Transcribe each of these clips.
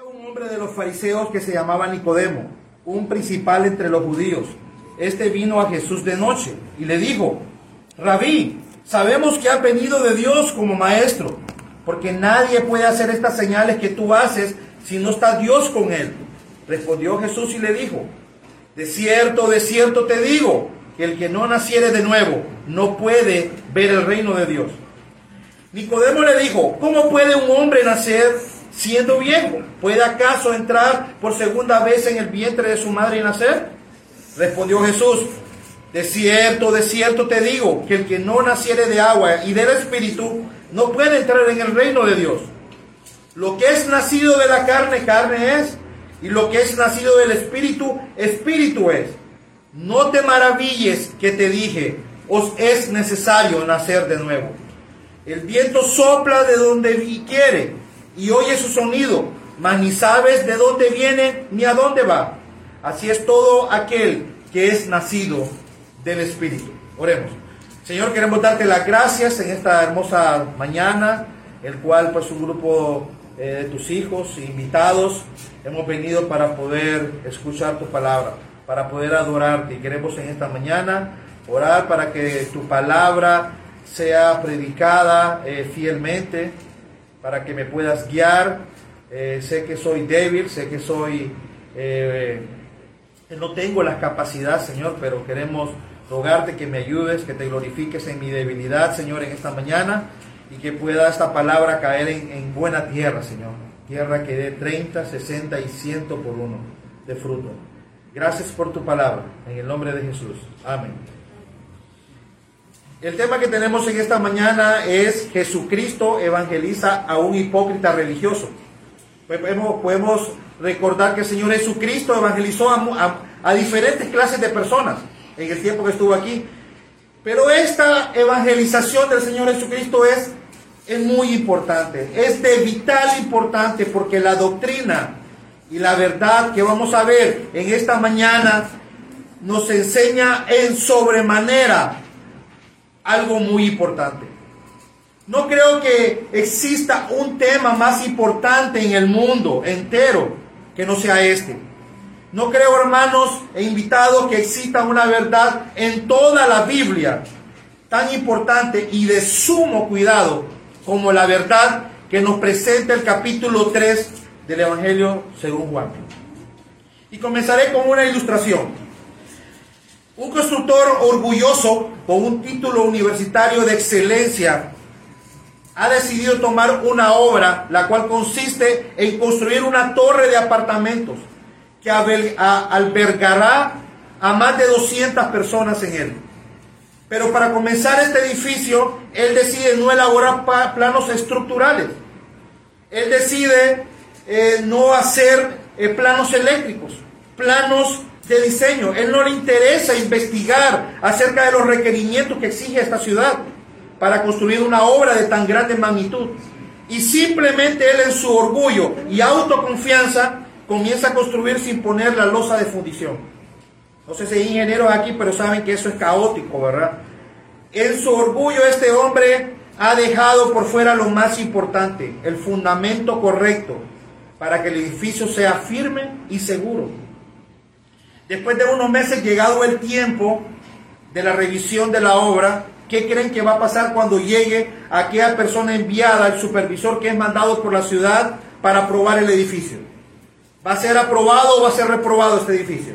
Un hombre de los fariseos que se llamaba Nicodemo, un principal entre los judíos. Este vino a Jesús de noche y le dijo: Rabí, sabemos que has venido de Dios como maestro, porque nadie puede hacer estas señales que tú haces si no está Dios con él. Respondió Jesús y le dijo: de cierto te digo, que el que no naciere de nuevo no puede ver el reino de Dios. Nicodemo le dijo: ¿cómo puede un hombre nacer siendo viejo? ¿Puede acaso entrar por segunda vez en el vientre de su madre y nacer? Respondió Jesús: de cierto te digo, que el que no naciere de agua y del Espíritu no puede entrar en el reino de Dios. Lo que es nacido de la carne, carne es, y lo que es nacido del Espíritu, Espíritu es. No te maravilles que te dije: os es necesario nacer de nuevo. El viento sopla de donde quiere y oye su sonido, mas ni sabes de dónde viene ni a dónde va. Así es todo aquel que es nacido del Espíritu. Oremos. Señor, queremos darte las gracias en esta hermosa mañana, el cual pues un grupo de tus hijos invitados hemos venido para poder escuchar tu palabra, para poder adorarte. Y queremos en esta mañana orar para que tu palabra sea predicada fielmente, para que me puedas guiar. Sé que soy débil, sé que no tengo las capacidades, Señor, pero queremos rogarte que me ayudes, que te glorifiques en mi debilidad, Señor, en esta mañana, y que pueda esta palabra caer en buena tierra, Señor. Tierra que dé 30, 60 y 100 por uno de fruto. Gracias por tu palabra, en el nombre de Jesús. Amén. El tema que tenemos en esta mañana es: Jesucristo evangeliza a un hipócrita religioso. Podemos recordar que el Señor Jesucristo evangelizó a diferentes clases de personas en el tiempo que estuvo aquí. Pero esta evangelización del Señor Jesucristo es muy importante, es de vital importante, porque la doctrina y la verdad que vamos a ver en esta mañana nos enseña en sobremanera algo muy importante. No creo que exista un tema más importante en el mundo entero que no sea este. No creo, hermanos e invitados, que exista una verdad en toda la Biblia tan importante y de sumo cuidado como la verdad que nos presenta el capítulo 3 del Evangelio según Juan. Y comenzaré con una ilustración. Un constructor orgulloso con un título universitario de excelencia ha decidido tomar una obra, la cual consiste en construir una torre de apartamentos que albergará a más de 200 personas en él. Pero para comenzar este edificio, él decide no elaborar planos estructurales. Él decide no hacer planos eléctricos, planos de diseño. Él no le interesa investigar acerca de los requerimientos que exige esta ciudad para construir una obra de tan grande magnitud. Y simplemente él, en su orgullo y autoconfianza, comienza a construir sin poner la losa de fundición. No sé si hay ingenieros aquí, pero saben que eso es caótico, ¿verdad? En su orgullo, este hombre ha dejado por fuera lo más importante, el fundamento correcto, para que el edificio sea firme y seguro. Después de unos meses, llegado el tiempo de la revisión de la obra, ¿qué creen que va a pasar cuando llegue aquella persona enviada, el supervisor que es mandado por la ciudad para aprobar el edificio? ¿Va a ser aprobado o va a ser reprobado este edificio?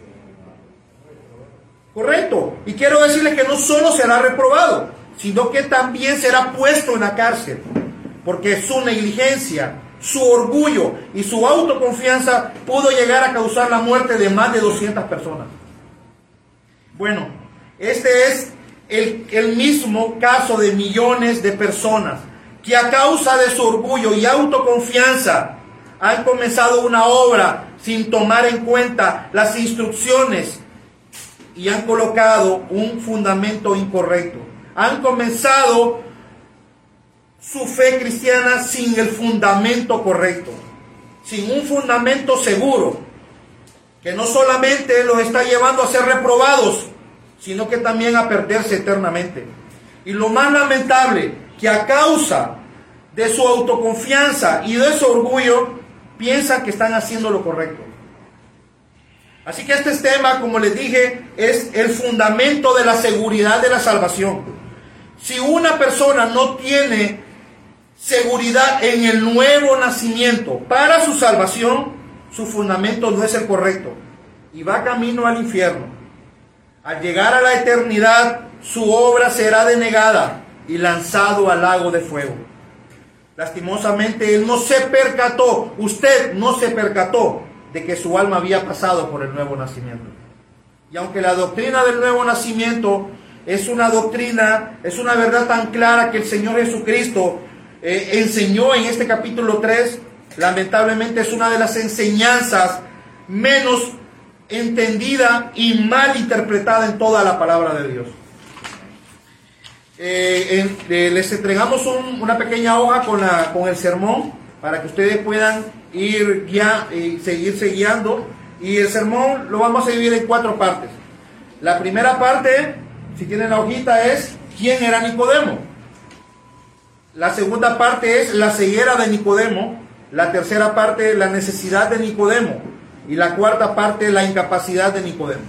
Correcto. Y quiero decirles que no solo será reprobado, sino que también será puesto en la cárcel, porque su negligencia, su orgullo y su autoconfianza pudo llegar a causar la muerte de más de 200 personas. Bueno, este es el mismo caso de millones de personas que a causa de su orgullo y autoconfianza han comenzado una obra sin tomar en cuenta las instrucciones y han colocado un fundamento incorrecto. Han comenzado su fe cristiana sin el fundamento correcto, sin un fundamento seguro, que no solamente los está llevando a ser reprobados, sino que también a perderse eternamente. Y lo más lamentable, que a causa de su autoconfianza y de su orgullo, piensan que están haciendo lo correcto. Así que este tema, como les dije, es el fundamento de la seguridad de la salvación. Si una persona no tiene seguridad en el nuevo nacimiento para su salvación, su fundamento no es el correcto y va camino al infierno. Al llegar a la eternidad, su obra será denegada y lanzado al lago de fuego. Lastimosamente, él no se percató, usted no se percató de que su alma había pasado por el nuevo nacimiento. Y aunque la doctrina del nuevo nacimiento es una doctrina, es una verdad tan clara que el Señor Jesucristo enseñó en este capítulo 3, lamentablemente es una de las enseñanzas menos entendida y mal interpretada en toda la palabra de Dios. Les entregamos una pequeña hoja con el sermón para que ustedes puedan seguirse guiando, y el sermón lo vamos a dividir en 4 partes. La primera parte, si tienen la hojita, es ¿quién era Nicodemo? La segunda parte es la ceguera de Nicodemo. La tercera parte, la necesidad de Nicodemo, y la cuarta parte, la incapacidad de Nicodemo.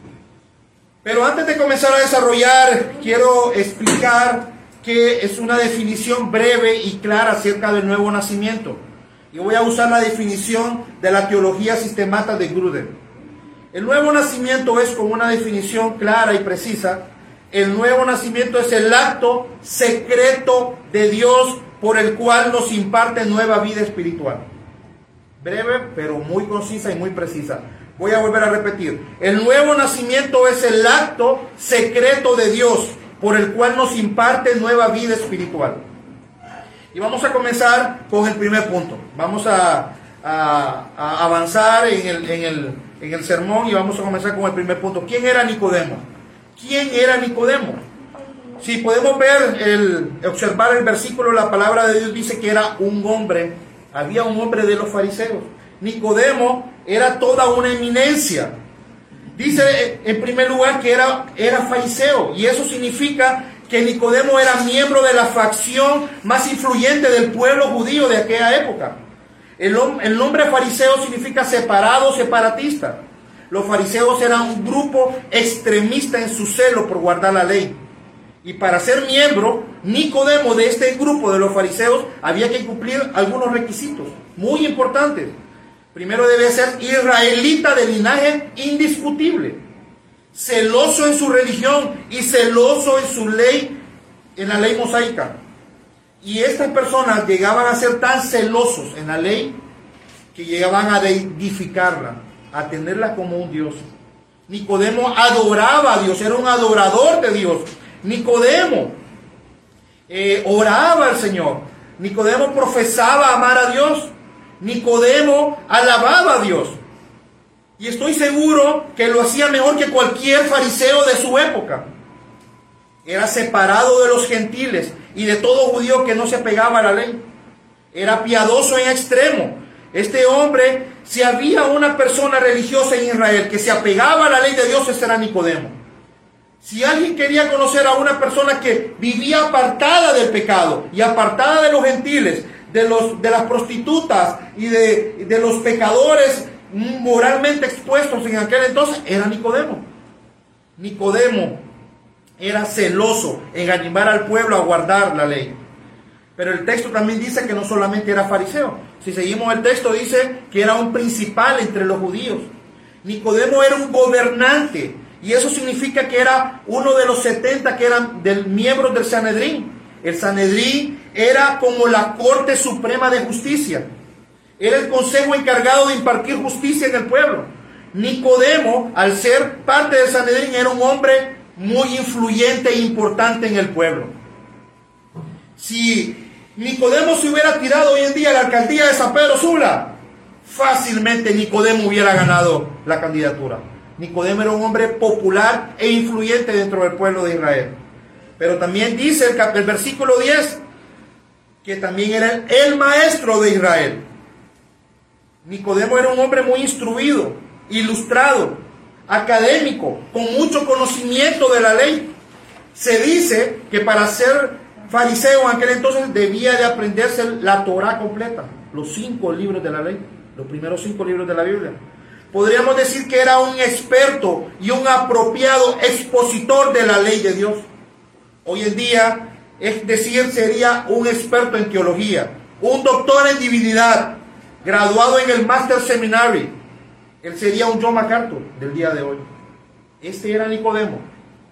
Pero antes de comenzar a desarrollar, quiero explicar que es una definición breve y clara acerca del nuevo nacimiento. Y voy a usar la definición de la teología sistemática de Gruden. El nuevo nacimiento es, con una definición clara y precisa, el nuevo nacimiento es el acto secreto de Dios por el cual nos imparte nueva vida espiritual. Breve, pero muy concisa y muy precisa. Voy a volver a repetir. El nuevo nacimiento es el acto secreto de Dios por el cual nos imparte nueva vida espiritual. Y vamos a comenzar con el primer punto. Vamos a avanzar en el sermón y vamos a comenzar con el primer punto. ¿Quién era Nicodemo? ¿Quién era Nicodemo? Si podemos observar el versículo, la palabra de Dios dice que era un hombre, había un hombre de los fariseos. Nicodemo era toda una eminencia. Dice en primer lugar que era fariseo, y eso significa que Nicodemo era miembro de la facción más influyente del pueblo judío de aquella época. El nombre fariseo significa separado, separatista. Los fariseos eran un grupo extremista en su celo por guardar la ley. Y para ser miembro, Nicodemo, de este grupo de los fariseos, había que cumplir algunos requisitos muy importantes. Primero, debe ser israelita de linaje indiscutible, celoso en su religión y celoso en su ley, en la ley mosaica. Y estas personas llegaban a ser tan celosos en la ley que llegaban a deificarla, a tenerla como un Dios. Nicodemo adoraba a Dios, era un adorador de Dios. Nicodemo oraba al Señor. Nicodemo profesaba amar a Dios. Nicodemo alababa a Dios. Y estoy seguro que lo hacía mejor que cualquier fariseo de su época. Era separado de los gentiles y de todo judío que no se apegaba a la ley. Era piadoso en extremo. Este hombre, si había una persona religiosa en Israel que se apegaba a la ley de Dios, ese era Nicodemo. Si alguien quería conocer a una persona que vivía apartada del pecado y apartada de los gentiles, de las prostitutas y de los pecadores moralmente expuestos en aquel entonces, era Nicodemo. Nicodemo era celoso en animar al pueblo a guardar la ley. Pero el texto también dice que no solamente era fariseo. Si seguimos el texto, dice que era un principal entre los judíos. Nicodemo era un gobernante, y eso significa que era uno de los 70 que eran miembros del Sanedrín. El Sanedrín era como la Corte Suprema de Justicia. Era el consejo encargado de impartir justicia en el pueblo. Nicodemo, al ser parte del Sanedrín, era un hombre muy influyente e importante en el pueblo. Si Nicodemo se hubiera tirado hoy en día a la alcaldía de San Pedro Sula, fácilmente Nicodemo hubiera ganado la candidatura. Nicodemo era un hombre popular e influyente dentro del pueblo de Israel. Pero también dice el versículo 10 que también era el maestro de Israel. Nicodemo era un hombre muy instruido, ilustrado, académico, con mucho conocimiento de la ley. Se dice que para ser fariseo en aquel entonces debía de aprenderse la Torá completa, los 5 libros de la ley. los primeros 5 libros de la Biblia. Podríamos decir que era un experto y un apropiado expositor de la ley de Dios. Hoy en día, es decir, sería un experto en teología, un doctor en divinidad, graduado en el Master Seminary. Él sería un John MacArthur del día de hoy. Este era Nicodemo.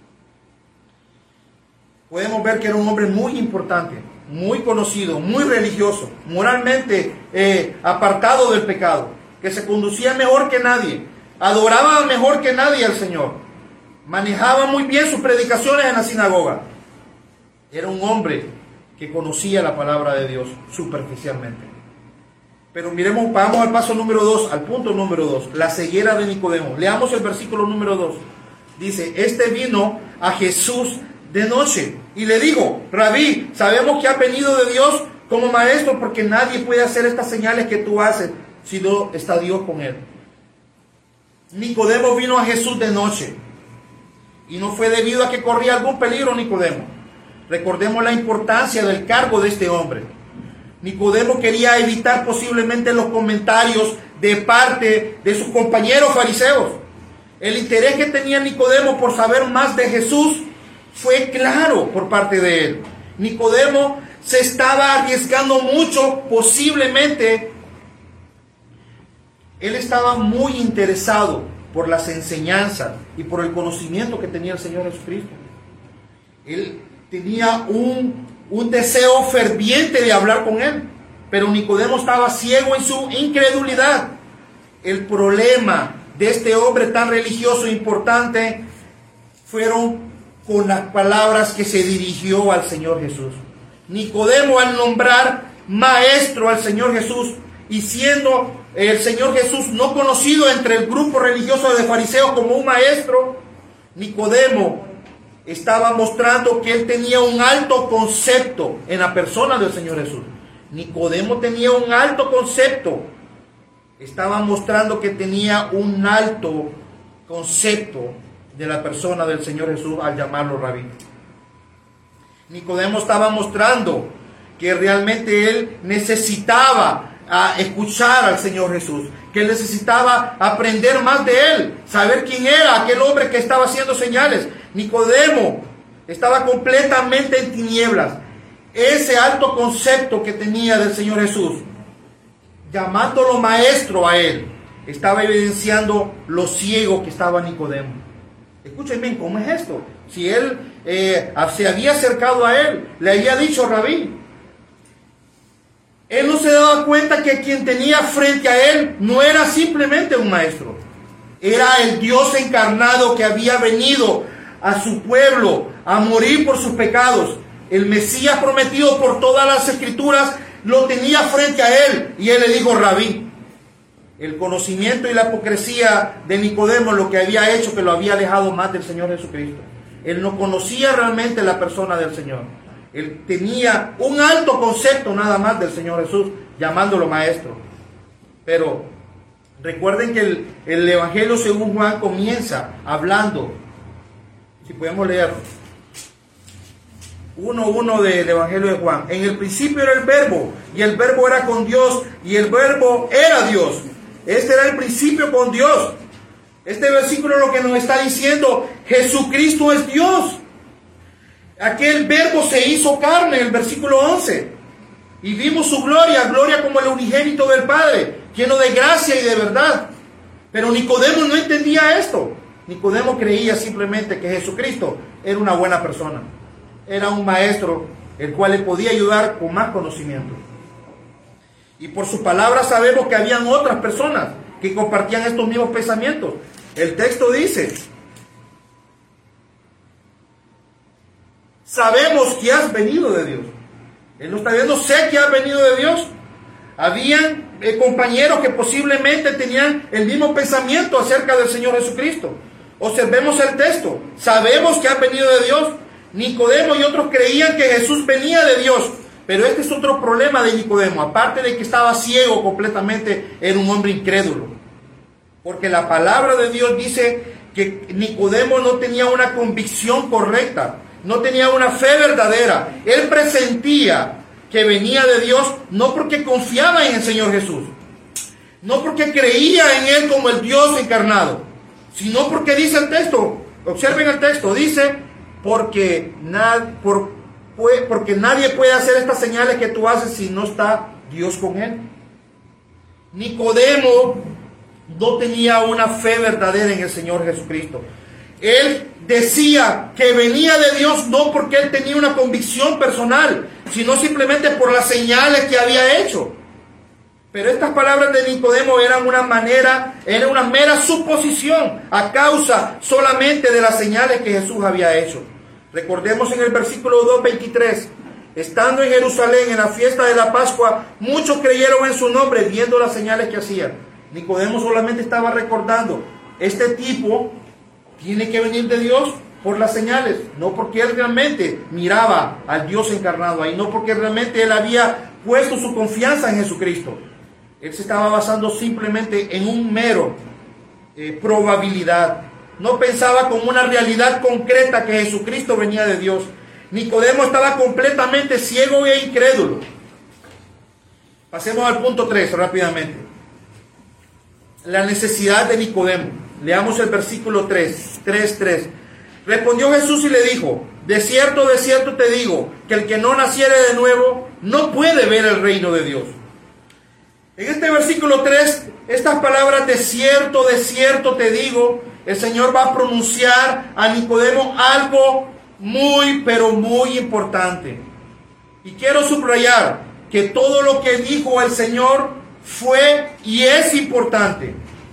Podemos ver que era un hombre muy importante, muy conocido, muy religioso, moralmente apartado del pecado, que se conducía mejor que nadie, adoraba mejor que nadie al Señor, manejaba muy bien sus predicaciones en la sinagoga. Era un hombre que conocía la palabra de Dios superficialmente. Pero miremos, vamos al paso número 2, al punto número 2, la ceguera de Nicodemo. Leamos el versículo número 2. Dice, este vino a Jesús de noche y le dijo, Rabí, sabemos que has venido de Dios como maestro, porque nadie puede hacer estas señales que tú haces si no está Dios con él. Nicodemo vino a Jesús de noche y no fue debido a que corría algún peligro Nicodemo. Recordemos la importancia del cargo de este hombre. Nicodemo quería evitar posiblemente los comentarios de parte de sus compañeros fariseos. El interés que tenía Nicodemo por saber más de Jesús fue claro por parte de él. Nicodemo se estaba arriesgando mucho, posiblemente. Él estaba muy interesado por las enseñanzas y por el conocimiento que tenía el Señor Jesucristo. Él tenía un deseo ferviente de hablar con él, pero Nicodemo estaba ciego en su incredulidad. El problema de este hombre tan religioso e importante fueron con las palabras que se dirigió al Señor Jesús. Nicodemo, al nombrar maestro al Señor Jesús, y siendo el Señor Jesús no conocido entre el grupo religioso de fariseos como un maestro, Nicodemo estaba mostrando que él tenía un alto concepto en la persona del Señor Jesús. Nicodemo tenía un alto concepto. Estaba mostrando que tenía un alto concepto de la persona del Señor Jesús al llamarlo rabí. Nicodemo estaba mostrando que realmente él necesitaba escuchar al Señor Jesús, que él necesitaba aprender más de él, saber quién era aquel hombre que estaba haciendo señales. Nicodemo estaba completamente en tinieblas. Ese alto concepto que tenía del Señor Jesús, llamándolo maestro a él, estaba evidenciando lo ciego que estestaba Nicodemo. Escuchen bien, ¿cómo es esto? Si él se había acercado a él, le había dicho rabí, él no se daba cuenta que quien tenía frente a él no era simplemente un maestro, era el Dios encarnado que había venido a su pueblo a morir por sus pecados. El Mesías prometido por todas las escrituras lo tenía frente a él y él le dijo rabí. El conocimiento y la hipocresía de Nicodemo lo que había hecho que lo había alejado más del Señor Jesucristo. Él no conocía realmente la persona del Señor. Él tenía un alto concepto nada más del Señor Jesús, llamándolo maestro. Pero recuerden que el Evangelio según Juan comienza hablando, si podemos leerlo, 1:1 del Evangelio de Juan. En el principio era el verbo, y el verbo era con Dios, y el verbo era Dios. Este era el principio con Dios. Este versículo lo que nos está diciendo, Jesucristo es Dios. Aquel verbo se hizo carne, el versículo 11. Y vimos su gloria, gloria como el unigénito del Padre, lleno de gracia y de verdad. Pero Nicodemo no entendía esto. Nicodemo creía simplemente que Jesucristo era una buena persona. Era un maestro, el cual le podía ayudar con más conocimiento. Y por su palabra sabemos que habían otras personas que compartían estos mismos pensamientos. El texto dice, sabemos que has venido de Dios. Él no está diciendo, sé que has venido de Dios. Habían compañeros que posiblemente tenían el mismo pensamiento acerca del Señor Jesucristo. Observemos el texto. Sabemos que has venido de Dios. Nicodemo y otros creían que Jesús venía de Dios. Pero este es otro problema de Nicodemo. Aparte de que estaba ciego completamente, era un hombre incrédulo. Porque la palabra de Dios dice que Nicodemo no tenía una convicción correcta. No tenía una fe verdadera. Él presentía que venía de Dios no porque confiaba en el Señor Jesús. No porque creía en él como el Dios encarnado, sino porque dice el texto, observen el texto, dice, porque nadie puede hacer estas señales que tú haces si no está Dios con él. Nicodemo no tenía una fe verdadera en el Señor Jesucristo. Él decía que venía de Dios no porque él tenía una convicción personal, sino simplemente por las señales que había hecho. Pero estas palabras de Nicodemo eran una mera suposición a causa solamente de las señales que Jesús había hecho. Recordemos en el versículo 2:23, estando en Jerusalén en la fiesta de la Pascua, muchos creyeron en su nombre viendo las señales que hacía. Nicodemo solamente estaba recordando, este tipo tiene que venir de Dios por las señales, no porque él realmente miraba al Dios encarnado ahí, no porque realmente él había puesto su confianza en Jesucristo. Él se estaba basando simplemente en un mero probabilidad. No pensaba como una realidad concreta que Jesucristo venía de Dios. Nicodemo estaba completamente ciego e incrédulo. Pasemos al punto 3 rápidamente. La necesidad de Nicodemo. Leamos el versículo 3:3. Respondió Jesús y le dijo, de cierto te digo, que el que no naciere de nuevo no puede ver el reino de Dios. En este versículo 3, estas palabras de cierto te digo, el Señor va a pronunciar a Nicodemo algo muy, pero muy importante. Y quiero subrayar que todo lo que dijo el Señor fue y es importante.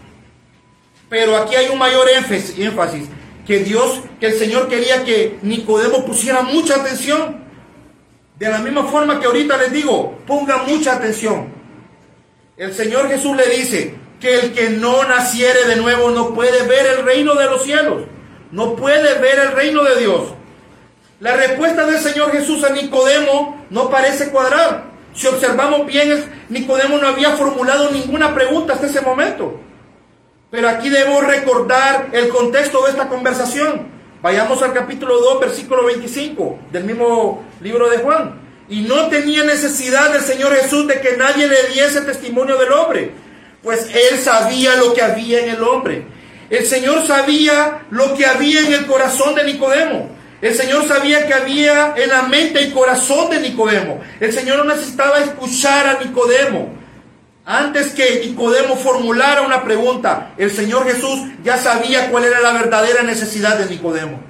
Pero aquí hay un mayor énfasis, que el Señor quería que Nicodemo pusiera mucha atención. De la misma forma que ahorita les digo, pongan mucha atención. El Señor Jesús le dice que el que no naciere de nuevo no puede ver el reino de los cielos, no puede ver el reino de Dios. La respuesta del Señor Jesús a Nicodemo no parece cuadrar. Si observamos bien, Nicodemo no había formulado ninguna pregunta hasta ese momento. Pero aquí debo recordar el contexto de esta conversación. Vayamos al capítulo 2, versículo 25 del mismo libro de Juan. Y no tenía necesidad del Señor Jesús de que nadie le diese testimonio del hombre, pues Él sabía lo que había en el hombre. El Señor sabía lo que había en el corazón de Nicodemo. El Señor sabía que había en la mente y corazón de Nicodemo. El Señor no necesitaba escuchar a Nicodemo. Antes que Nicodemo formulara una pregunta, el Señor Jesús ya sabía cuál era la verdadera necesidad de Nicodemo.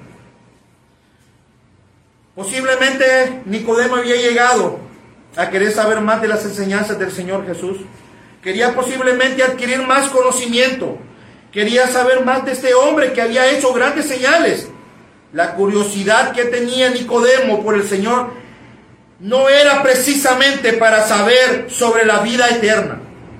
Posiblemente Nicodemo había llegado a querer saber más de las enseñanzas del Señor Jesús. Quería posiblemente adquirir más conocimiento. Quería saber más de este hombre que había hecho grandes señales. La curiosidad que tenía Nicodemo por el Señor no era precisamente para saber sobre la vida eterna.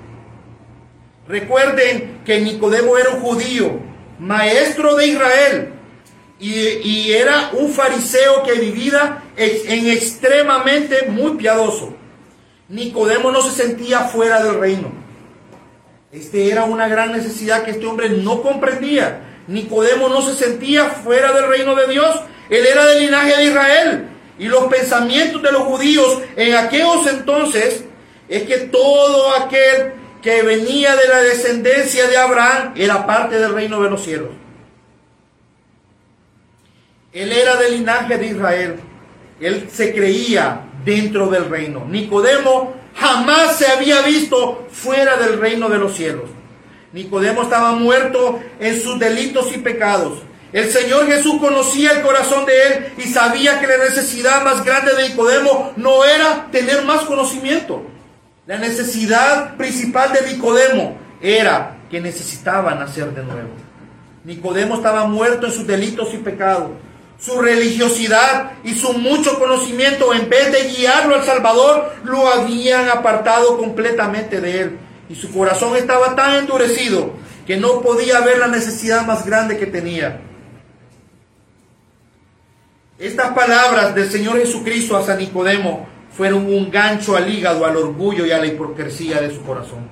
Recuerden que Nicodemo era un judío, maestro de Israel, y era un fariseo que vivía en extremadamente muy piadoso. Nicodemo no se sentía fuera del reino. Era una gran necesidad que este hombre no comprendía. Nicodemo no se sentía fuera del reino de Dios. Él era del linaje de Israel. Y los pensamientos de los judíos en aquellos entonces es que todo aquel que venía de la descendencia de Abraham era parte del reino de los cielos. Él era del linaje de Israel. Él se creía dentro del reino. Nicodemo jamás se había visto fuera del reino de los cielos. Nicodemo estaba muerto en sus delitos y pecados. El Señor Jesús conocía el corazón de él y sabía que la necesidad más grande de Nicodemo no era tener más conocimiento. La necesidad principal de Nicodemo era que necesitaba nacer de nuevo. Nicodemo estaba muerto en sus delitos y pecados. Su religiosidad y su mucho conocimiento, en vez de guiarlo al Salvador, lo habían apartado completamente de él. Y su corazón estaba tan endurecido que no podía ver la necesidad más grande que tenía. Estas palabras del Señor Jesucristo a San Nicodemo fueron un gancho al hígado, al orgullo y a la hipocresía de su corazón.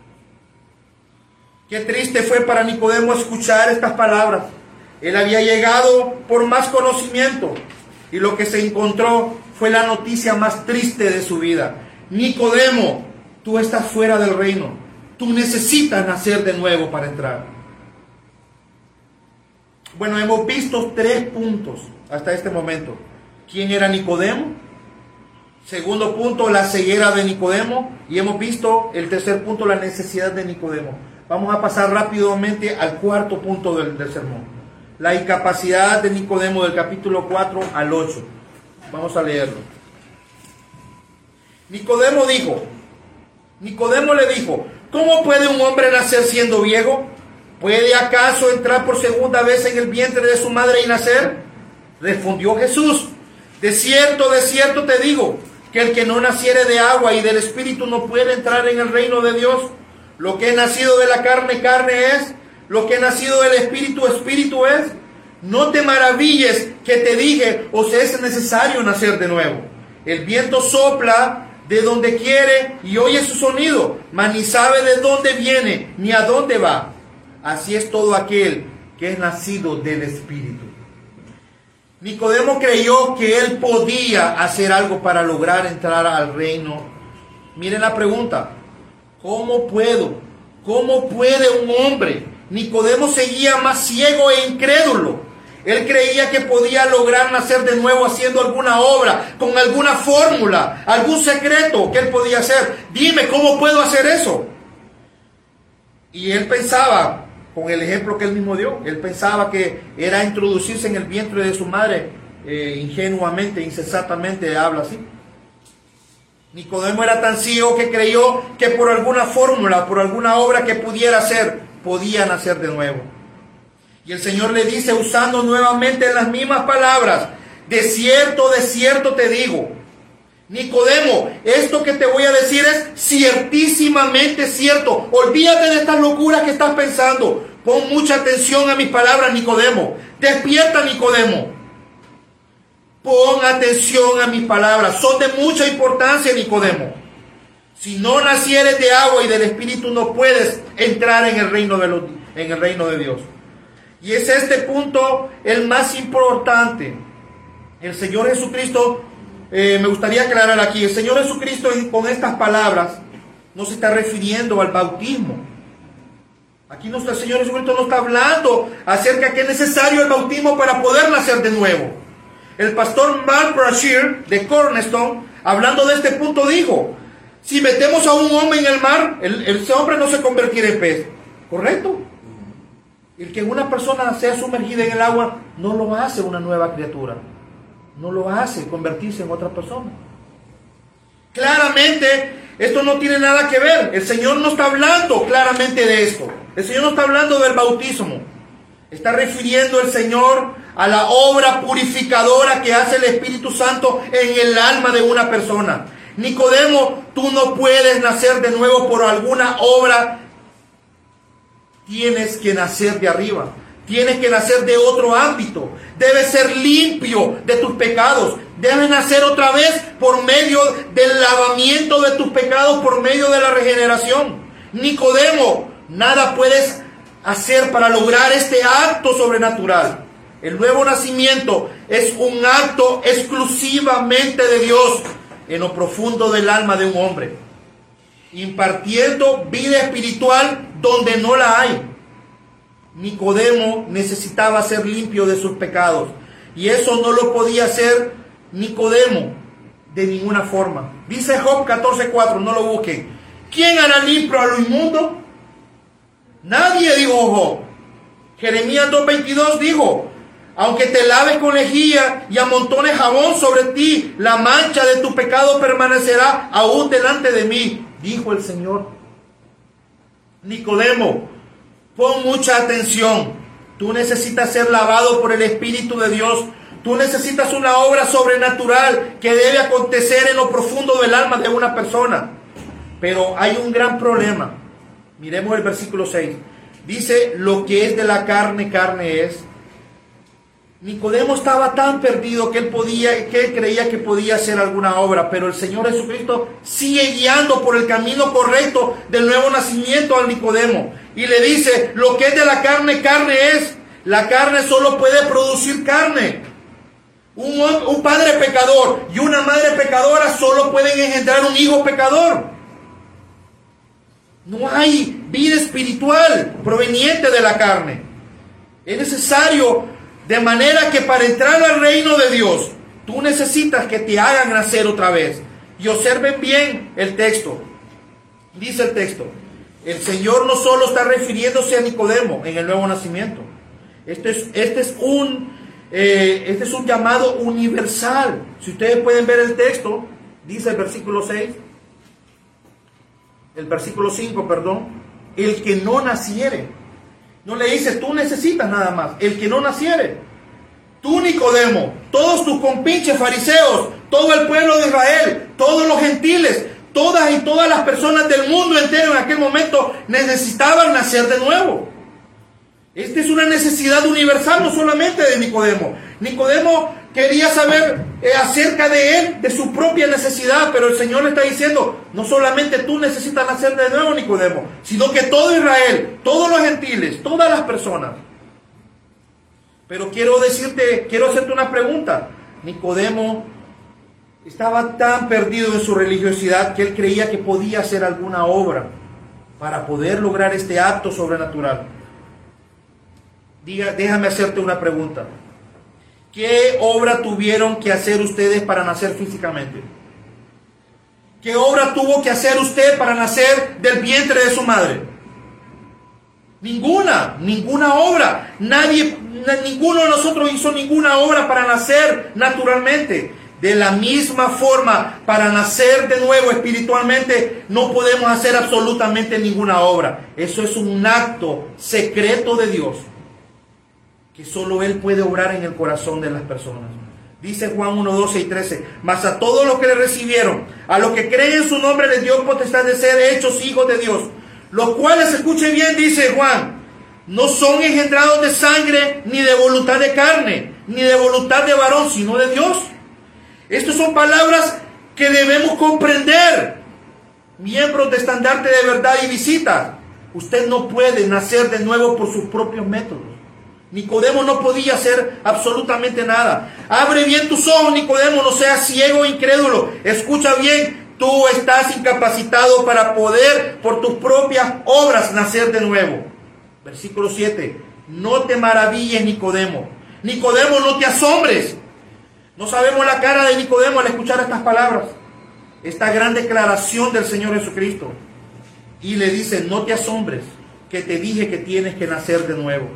Qué triste fue para Nicodemo escuchar estas palabras. Él había llegado por más conocimiento y lo que se encontró fue la noticia más triste de su vida. Nicodemo, tú estás fuera del reino. Tú necesitas nacer de nuevo para entrar. Bueno, hemos visto 3 puntos hasta este momento. ¿Quién era Nicodemo? Segundo punto, la ceguera de Nicodemo. Y hemos visto el tercer punto, la necesidad de Nicodemo. Vamos a pasar rápidamente al cuarto punto del sermón. La incapacidad de Nicodemo, del capítulo 4 al 8. Vamos a leerlo. Nicodemo le dijo, ¿cómo puede un hombre nacer siendo viejo? ¿Puede acaso entrar por segunda vez en el vientre de su madre y nacer? Respondió Jesús, de cierto te digo, que el que no naciere de agua y del Espíritu no puede entrar en el reino de Dios. Lo que es nacido de la carne, carne es. Lo que es nacido del Espíritu, Espíritu es. No te maravilles que te dije, os es necesario nacer de nuevo. El viento sopla de donde quiere y oye su sonido, mas ni sabe de dónde viene ni a dónde va. Así es todo aquel que es nacido del Espíritu. Nicodemo creyó que él podía hacer algo para lograr entrar al reino. Miren la pregunta, ¿cómo puede un hombre? Nicodemo seguía más ciego e incrédulo. Él creía que podía lograr nacer de nuevo haciendo alguna obra, con alguna fórmula, algún secreto que él podía hacer. Dime, ¿cómo puedo hacer eso? Y él pensaba, con el ejemplo que él mismo dio, él pensaba que era introducirse en el vientre de su madre, ingenuamente, insensatamente, habla así. Nicodemo era tan ciego que creyó que por alguna fórmula, por alguna obra que pudiera hacer, podía nacer de nuevo. Y el Señor le dice, usando nuevamente las mismas palabras, de cierto te digo, Nicodemo, esto que te voy a decir es ciertísimamente cierto. Olvídate de estas locuras que estás pensando. Pon mucha atención a mis palabras, Nicodemo. Despierta, Nicodemo. Pon atención a mis palabras. Son de mucha importancia, Nicodemo. Si no nacieres de agua y del Espíritu, no puedes entrar en el reino de Dios. Y es este punto el más importante. El Señor Jesucristo, me gustaría aclarar aquí, el Señor Jesucristo con estas palabras no se está refiriendo al bautismo. Aquí el Señor Jesucristo no está hablando acerca de que es necesario el bautismo para poder nacer de nuevo. El pastor Mark Brashear de Cornerstone, hablando de este punto, dijo, si metemos a un hombre en el mar, ese hombre no se convertirá en pez. ¿Correcto? El que una persona sea sumergida en el agua no lo hace una nueva criatura. No lo hace convertirse en otra persona. Claramente, esto no tiene nada que ver. El Señor no está hablando claramente de esto. El Señor no está hablando del bautismo. Está refiriendo el Señor a la obra purificadora que hace el Espíritu Santo en el alma de una persona. Nicodemo, tú no puedes nacer de nuevo por alguna obra. Tienes que nacer de arriba. Tienes que nacer de otro ámbito. Debes ser limpio de tus pecados. Debes nacer otra vez por medio del lavamiento de tus pecados, por medio de la regeneración. Nicodemo, nada puedes hacer para lograr este acto sobrenatural. El nuevo nacimiento es un acto exclusivamente de Dios en lo profundo del alma de un hombre, impartiendo vida espiritual donde no la hay. Nicodemo necesitaba ser limpio de sus pecados, y eso no lo podía hacer Nicodemo de ninguna forma. Dice Job 14:4, no lo busquen. ¿Quién hará limpio a lo inmundo? Nadie, dijo Job. Jeremías 2:22 dijo, aunque te laves con lejía y amontones jabón sobre ti, la mancha de tu pecado permanecerá aún delante de mí, dijo el Señor. Nicodemo, pon mucha atención. Tú necesitas ser lavado por el Espíritu de Dios. Tú necesitas una obra sobrenatural que debe acontecer en lo profundo del alma de una persona. Pero hay un gran problema. Miremos el versículo 6. Dice, lo que es de la carne, carne es. Nicodemo estaba tan perdido que él creía que podía hacer alguna obra, pero el Señor Jesucristo sigue guiando por el camino correcto del nuevo nacimiento al Nicodemo. Y le dice, lo que es de la carne, carne es. La carne solo puede producir carne. Un padre pecador y una madre pecadora solo pueden engendrar un hijo pecador. No hay vida espiritual proveniente de la carne. Es necesario, de manera que para entrar al reino de Dios, tú necesitas que te hagan nacer otra vez. Y observen bien el texto. Dice el texto, el Señor no solo está refiriéndose a Nicodemo en el nuevo nacimiento. Este es un llamado universal. Si ustedes pueden ver el texto, dice el versículo 6, el versículo 5, perdón, el que no naciere. No le dice, tú necesitas nada más, el que no naciere. Tú, Nicodemo, todos tus compinches fariseos, todo el pueblo de Israel, todos los gentiles, todas las personas del mundo entero en aquel momento necesitaban nacer de nuevo. Esta es una necesidad universal, no solamente de Nicodemo. Nicodemo quería saber acerca de él, de su propia necesidad, pero el Señor le está diciendo, no solamente tú necesitas nacer de nuevo, Nicodemo, sino que todo Israel, todos los gentiles, todas las personas. Pero quiero hacerte una pregunta. Nicodemo estaba tan perdido en su religiosidad que él creía que podía hacer alguna obra para poder lograr este acto sobrenatural. Déjame hacerte una pregunta. ¿Qué obra tuvieron que hacer ustedes para nacer físicamente? ¿Qué obra tuvo que hacer usted para nacer del vientre de su madre? Ninguna obra. Ninguno de nosotros hizo ninguna obra para nacer naturalmente. De la misma forma, para nacer de nuevo espiritualmente, no podemos hacer absolutamente ninguna obra. Eso es un acto secreto de Dios, que solo Él puede obrar en el corazón de las personas. Dice Juan 1, 12 y 13, mas a todos los que le recibieron, a los que creen en su nombre, les dio potestad de ser hechos hijos de Dios, los cuales, escuche bien, dice Juan, no son engendrados de sangre, ni de voluntad de carne, ni de voluntad de varón, sino de Dios. Estas son palabras que debemos comprender. Miembros de Estandarte de Verdad y Visita, usted no puede nacer de nuevo por sus propios métodos. Nicodemo no podía hacer absolutamente nada. Abre bien tus ojos, Nicodemo, no seas ciego e incrédulo. Escucha bien, tú estás incapacitado para poder por tus propias obras nacer de nuevo. Versículo 7. No te maravilles, Nicodemo. Nicodemo, no te asombres. No sabemos la cara de Nicodemo al escuchar estas palabras, esta gran declaración del Señor Jesucristo. Y le dice, no te asombres, que te dije que tienes que nacer de nuevo.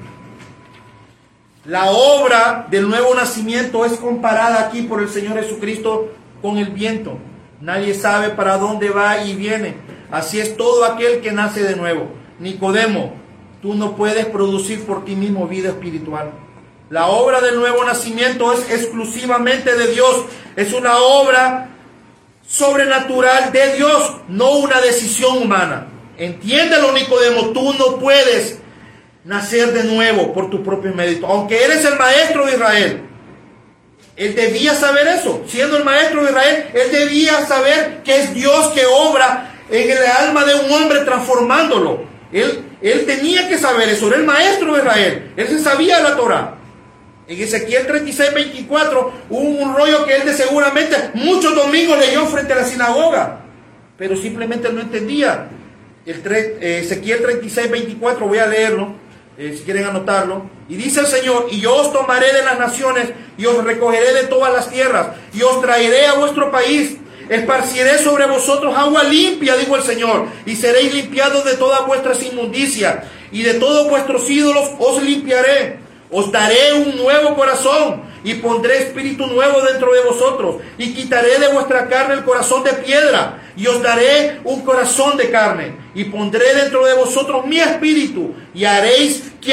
La obra del nuevo nacimiento es comparada aquí por el Señor Jesucristo con el viento. Nadie sabe para dónde va y viene. Así es todo aquel que nace de nuevo. Nicodemo, tú no puedes producir por ti mismo vida espiritual. La obra del nuevo nacimiento es exclusivamente de Dios. Es una obra sobrenatural de Dios, no una decisión humana. Entiéndelo, Nicodemo, tú no puedes nacer de nuevo por tu propio mérito. Aunque eres el maestro de Israel, él debía saber eso. Siendo el maestro de Israel, él debía saber que es Dios que obra en el alma de un hombre transformándolo. Él tenía que saber eso. Era el maestro de Israel. Él se sabía la Torah. En Ezequiel 36, 24 hubo un rollo que él de seguramente muchos domingos leyó frente a la sinagoga, pero simplemente no entendía. Ezequiel 36, 24, voy a leerlo, si quieren anotarlo. Y dice el Señor, y yo os tomaré de las naciones, y os recogeré de todas las tierras, y os traeré a vuestro país, esparciré sobre vosotros agua limpia, dijo el Señor, y seréis limpiados de todas vuestras inmundicias, y de todos vuestros ídolos os limpiaré. Os daré un nuevo corazón y pondré espíritu nuevo dentro de vosotros y quitaré de vuestra carne el corazón de piedra y os daré un corazón de carne y pondré dentro de vosotros mi espíritu y haré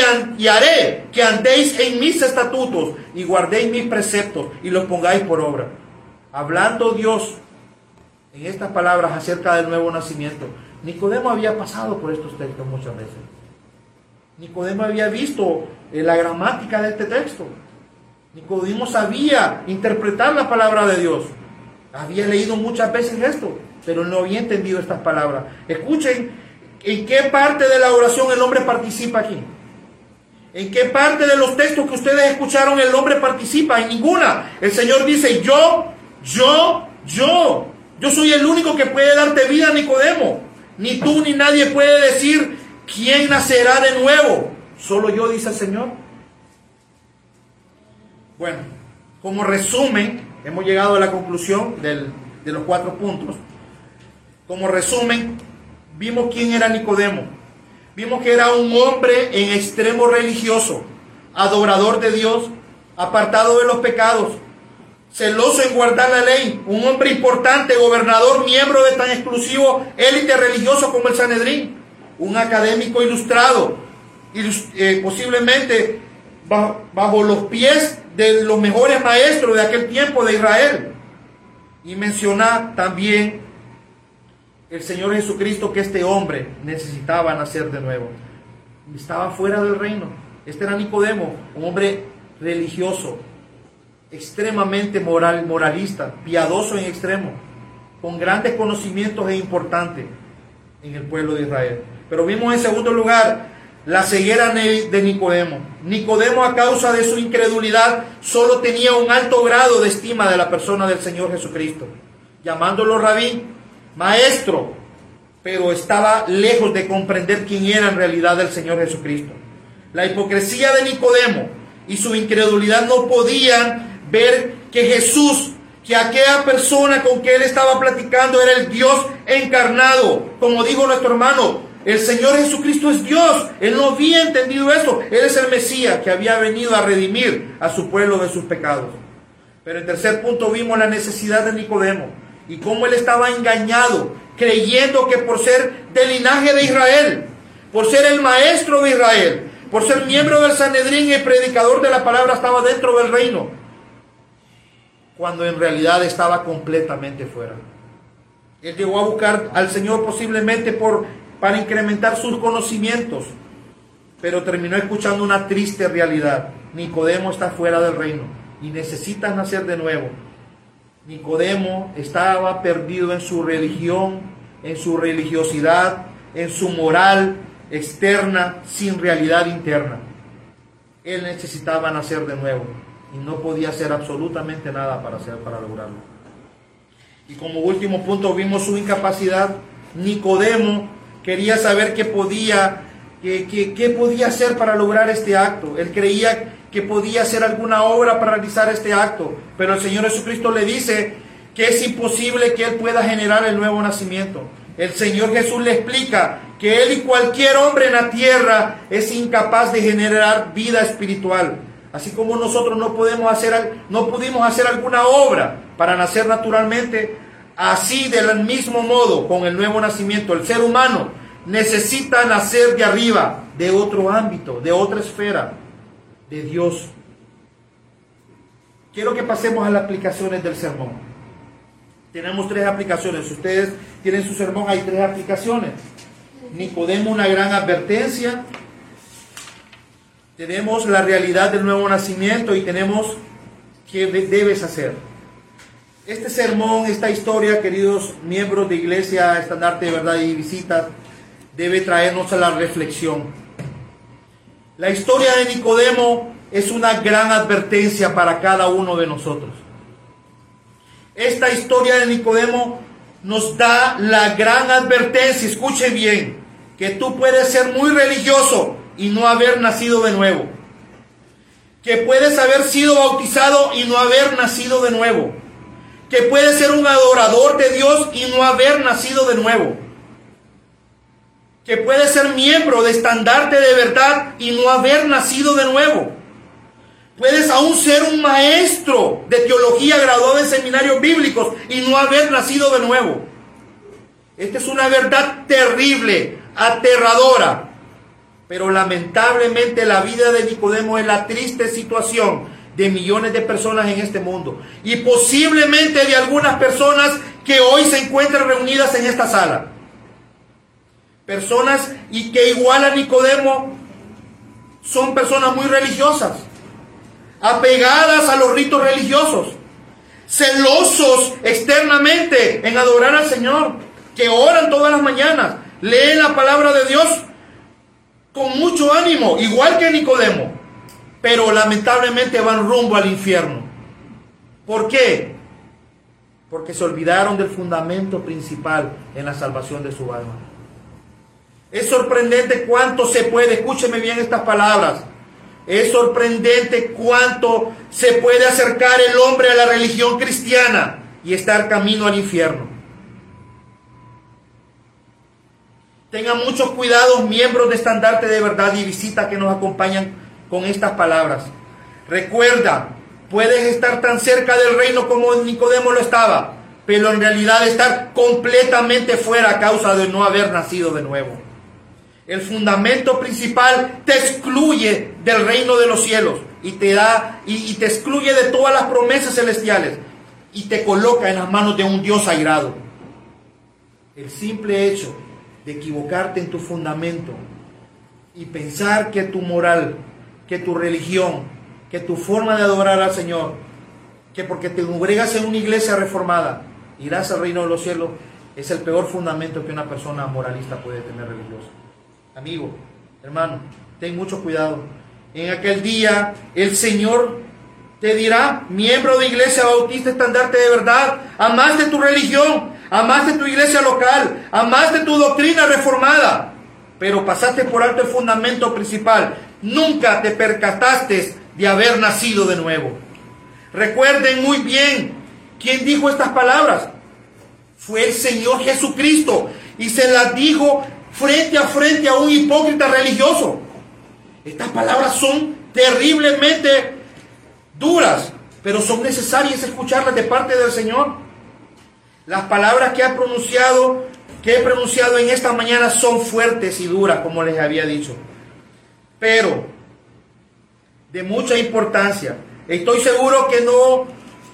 que andéis en mis estatutos y guardéis mis preceptos y los pongáis por obra. Hablando Dios en estas palabras acerca del nuevo nacimiento, Nicodemo había pasado por estos textos muchas veces. Nicodemo había visto la gramática de este texto. Nicodemo sabía interpretar la palabra de Dios. Había leído muchas veces esto, pero no había entendido estas palabras. Escuchen, ¿en qué parte de la oración el hombre participa aquí? ¿En qué parte de los textos que ustedes escucharon el hombre participa? En ninguna. El Señor dice, yo soy el único que puede darte vida, Nicodemo. Ni tú ni nadie puede decir quién nacerá de nuevo. Solo yo, dice el Señor. Bueno, como resumen, hemos llegado a la conclusión de los 4 puntos. Como resumen, vimos quién era Nicodemo. Vimos que era un hombre en extremo religioso, adorador de Dios, apartado de los pecados, celoso en guardar la ley, un hombre importante, gobernador, miembro de tan exclusivo élite religioso como el Sanedrín, un académico ilustrado, posiblemente bajo los pies de los mejores maestros de aquel tiempo de Israel. Y menciona también el Señor Jesucristo que este hombre necesitaba nacer de nuevo. Estaba fuera del reino. Este era Nicodemo, un hombre religioso, extremadamente moralista, piadoso en extremo, con grandes conocimientos e importante en el pueblo de Israel. Pero vimos en segundo lugar la ceguera de Nicodemo. Nicodemo, a causa de su incredulidad, solo tenía un alto grado de estima de la persona del Señor Jesucristo, llamándolo rabí, maestro, pero estaba lejos de comprender quién era en realidad el Señor Jesucristo. La hipocresía de Nicodemo y su incredulidad no podían ver que Jesús, que aquella persona con que él estaba platicando era el Dios encarnado. Como dijo nuestro hermano, el Señor Jesucristo es Dios. Él no había entendido esto. Él es el Mesías que había venido a redimir a su pueblo de sus pecados. Pero en tercer punto vimos la necesidad de Nicodemo y cómo él estaba engañado, creyendo que por ser del linaje de Israel, por ser el maestro de Israel, por ser miembro del Sanedrín y predicador de la palabra, estaba dentro del reino, cuando en realidad estaba completamente fuera. Él llegó a buscar al Señor posiblemente para incrementar sus conocimientos, pero terminó escuchando una triste realidad. Nicodemo está fuera del reino y necesita nacer de nuevo. Nicodemo estaba perdido en su religión, en su religiosidad, en su moral externa, sin realidad interna. Él necesitaba nacer de nuevo y no podía hacer absolutamente nada para lograrlo. Y como último punto vimos su incapacidad. Nicodemo quería saber qué podía hacer para lograr este acto. Él creía que podía hacer alguna obra para realizar este acto, pero el Señor Jesucristo le dice que es imposible que él pueda generar el nuevo nacimiento. El Señor Jesús le explica que él y cualquier hombre en la tierra es incapaz de generar vida espiritual. Así como nosotros no pudimos hacer alguna obra para nacer naturalmente, así del mismo modo con el nuevo nacimiento, el ser humano necesita nacer de arriba, de otro ámbito, de otra esfera, de Dios. Quiero que pasemos a las aplicaciones del sermón. Tenemos 3 aplicaciones. Si ustedes tienen su sermón, hay 3 aplicaciones. Nicodemo, una gran advertencia. Tenemos la realidad del nuevo nacimiento y tenemos qué debes hacer. Este sermón, esta historia, queridos miembros de Iglesia Estandarte de Verdad y Visitas, debe traernos a la reflexión. La historia de Nicodemo es una gran advertencia para cada uno de nosotros. Esta historia de Nicodemo nos da la gran advertencia, escuche bien, que tú puedes ser muy religioso y no haber nacido de nuevo. Que puedes haber sido bautizado y no haber nacido de nuevo. Que puedes ser un adorador de Dios y no haber nacido de nuevo. Que puedes ser miembro de Estandarte de Verdad y no haber nacido de nuevo. Puedes aún ser un maestro de teología graduado en seminarios bíblicos y no haber nacido de nuevo. Esta es una verdad terrible, aterradora. Pero lamentablemente la vida de Nicodemo es la triste situación de millones de personas en este mundo. Y posiblemente de algunas personas que hoy se encuentran reunidas en esta sala. Personas y que igual a Nicodemo son personas muy religiosas, apegadas a los ritos religiosos, celosos externamente en adorar al Señor, que oran todas las mañanas, leen la palabra de Dios con mucho ánimo, igual que Nicodemo, pero lamentablemente van rumbo al infierno. ¿Por qué? Porque se olvidaron del fundamento principal en la salvación de su alma. Es sorprendente cuánto se puede, escúcheme bien estas palabras, es sorprendente cuánto se puede acercar el hombre a la religión cristiana y estar camino al infierno. Tengan muchos cuidados, miembros de Estandarte de Verdad y Visita, que nos acompañan con estas palabras. Recuerda, puedes estar tan cerca del reino como Nicodemo lo estaba, pero en realidad estar completamente fuera a causa de no haber nacido de nuevo. El fundamento principal te excluye del reino de los cielos y te excluye de todas las promesas celestiales y te coloca en las manos de un Dios airado. El simple hecho de equivocarte en tu fundamento y pensar que tu moral, que tu religión, que tu forma de adorar al Señor, que porque te congregas en una iglesia reformada irás al reino de los cielos, es el peor fundamento que una persona moralista puede tener religiosa. Amigo, hermano, ten mucho cuidado. En aquel día el Señor te dirá, miembro de Iglesia Bautista Estandarte de Verdad, amaste tu religión, amaste tu iglesia local, amaste tu doctrina reformada, pero pasaste por alto el fundamento principal. Nunca te percataste de haber nacido de nuevo. Recuerden muy bien quién dijo estas palabras. Fue el Señor Jesucristo y se las dijo frente a un hipócrita religioso. Estas palabras son terriblemente duras, pero son necesarias escucharlas de parte del Señor. Las palabras que he pronunciado en esta mañana son fuertes y duras, como les había dicho, pero de mucha importancia. Estoy seguro que no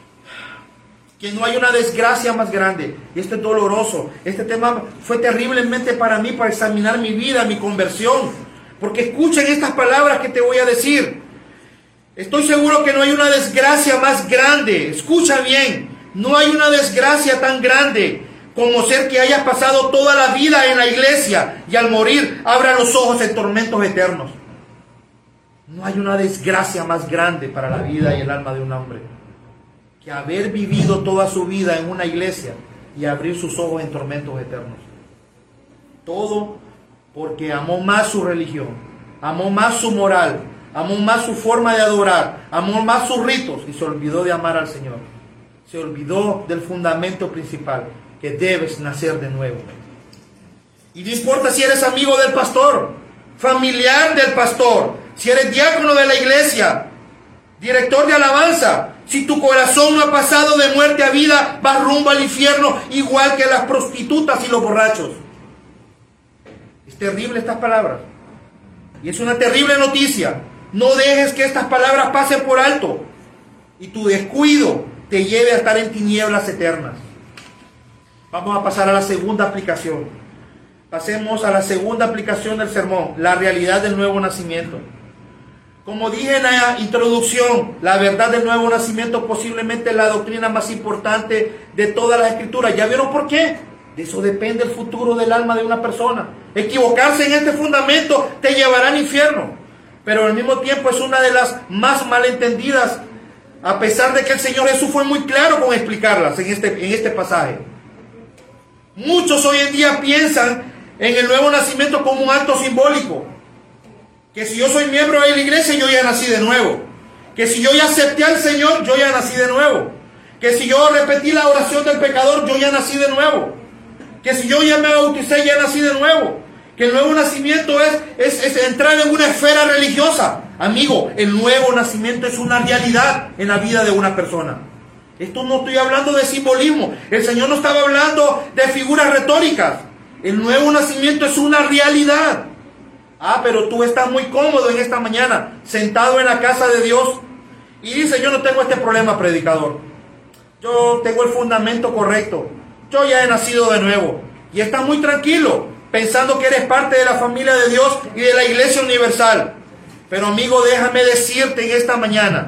hay una desgracia más grande. Y esto es doloroso. Este tema fue terriblemente para mí, para examinar mi vida, mi conversión. Porque escuchen estas palabras que te voy a decir. Estoy seguro que no hay una desgracia más grande. Escucha bien. No hay una desgracia tan grande como ser que hayas pasado toda la vida en la iglesia y al morir abra los ojos en tormentos eternos. No hay una desgracia más grande para la vida y el alma de un hombre que haber vivido toda su vida en una iglesia y abrir sus ojos en tormentos eternos. Todo porque amó más su religión, amó más su moral, amó más su forma de adorar, amó más sus ritos y se olvidó de amar al Señor. Se olvidó del fundamento principal, que debes nacer de nuevo. Y no importa si eres amigo del pastor, familiar del pastor, si eres diácono de la iglesia, director de alabanza, si tu corazón no ha pasado de muerte a vida, vas rumbo al infierno, igual que las prostitutas y los borrachos. Es terrible estas palabras. Y es una terrible noticia. No dejes que estas palabras pasen por alto y tu descuido te lleve a estar en tinieblas eternas. Vamos a pasar a la segunda aplicación. Pasemos a la segunda aplicación del sermón, la realidad del nuevo nacimiento. Como dije en la introducción, la verdad del nuevo nacimiento posiblemente es la doctrina más importante de todas las escrituras. ¿Ya vieron por qué? De eso depende el futuro del alma de una persona. Equivocarse en este fundamento te llevará al infierno. Pero al mismo tiempo es una de las más malentendidas, a pesar de que el Señor Jesús fue muy claro con explicarlas en este pasaje. Muchos hoy en día piensan en el nuevo nacimiento como un acto simbólico. Que si yo soy miembro de la iglesia, yo ya nací de nuevo. Que si yo ya acepté al Señor, yo ya nací de nuevo. Que si yo repetí la oración del pecador, yo ya nací de nuevo. Que si yo ya me bauticé, ya nací de nuevo. Que el nuevo nacimiento es entrar en una esfera religiosa. Amigo, el nuevo nacimiento es una realidad en la vida de una persona. Esto no estoy hablando de simbolismo. El Señor no estaba hablando de figuras retóricas. El nuevo nacimiento es una realidad. Pero tú estás muy cómodo en esta mañana, sentado en la casa de Dios, y dice, yo no tengo este problema, predicador. Yo tengo el fundamento correcto. Yo ya he nacido de nuevo. Y estás muy tranquilo, pensando que eres parte de la familia de Dios y de la iglesia universal. Pero amigo, déjame decirte en esta mañana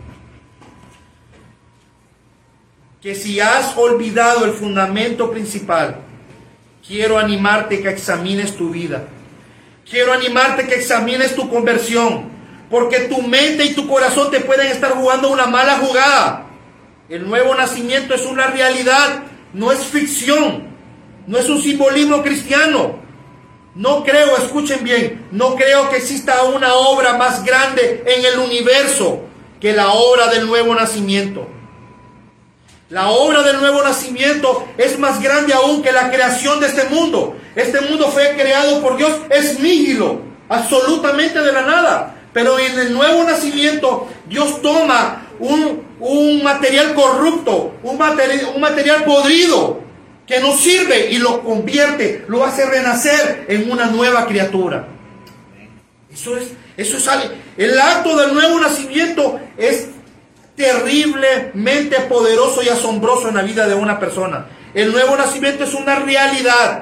que si has olvidado el fundamento principal, quiero animarte que examines tu vida. Quiero animarte que examines tu conversión, porque tu mente y tu corazón te pueden estar jugando una mala jugada. El nuevo nacimiento es una realidad, no es ficción, no es un simbolismo cristiano, No creo, escuchen bien, no creo que exista una obra más grande en el universo que la obra del nuevo nacimiento. La obra del nuevo nacimiento es más grande aún que la creación de este mundo. Este mundo fue creado por Dios, es níhilo, absolutamente de la nada. Pero en el nuevo nacimiento, Dios toma un material corrupto, un material podrido, que no sirve, y lo convierte, lo hace renacer en una nueva criatura. Eso es algo. El acto del nuevo nacimiento es terriblemente poderoso y asombroso en la vida de una persona. El nuevo nacimiento es una realidad.